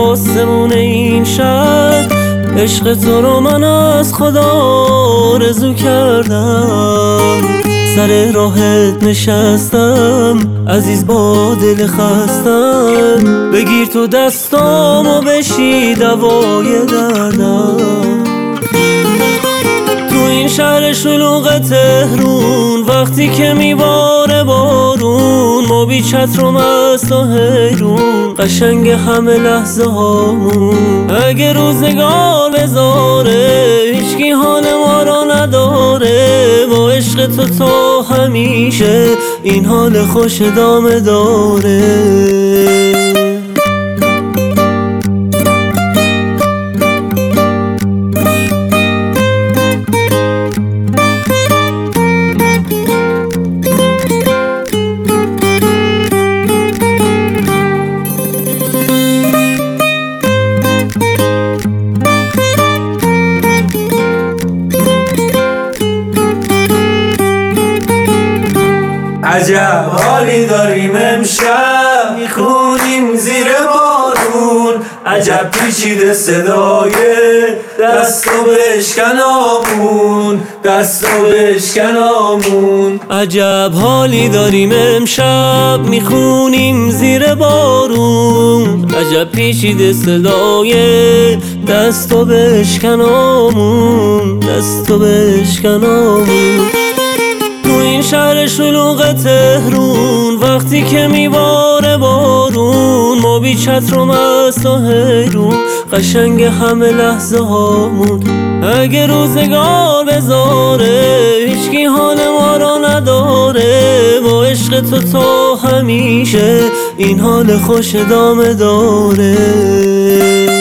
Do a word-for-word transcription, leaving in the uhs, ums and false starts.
آسمون این شهر، عشق تو رو من از خدا آرزو کردم. سر راهت نشستم عزیز با دل خستم، بگیر تو دستام و بشی دوای دردم. تو این شهر شلوغ تهرون وقتی که میباره بارون، ما بی چتر و مست و حیرون، قشنگ همه لحظه هامون. اگه روزگار بذاره هیچکی حال ما رو نداره، با عشق تو تا همیشه این حال خوش ادامه داره. عجب حالی داریم امشب، میخونیم زیر بارون. عجب پیچیده صدای دست و بشکنامون، دست و بشکنامون. عجب حالی داریم امشب، میخونیم زیر بارون. عجب پیچیده صدای دست و بشکنامون، دست و بشکنامون. تو این شهر شلوغ تهرون وقتی که میباره بارون، ما بی چتر و مست و حیرون، قشنگ همه لحظه هامون. اگه روزگار بذاره هیچکی حال ما رو نداره، با عشق تو تا همیشه این حال خوش ادامه داره.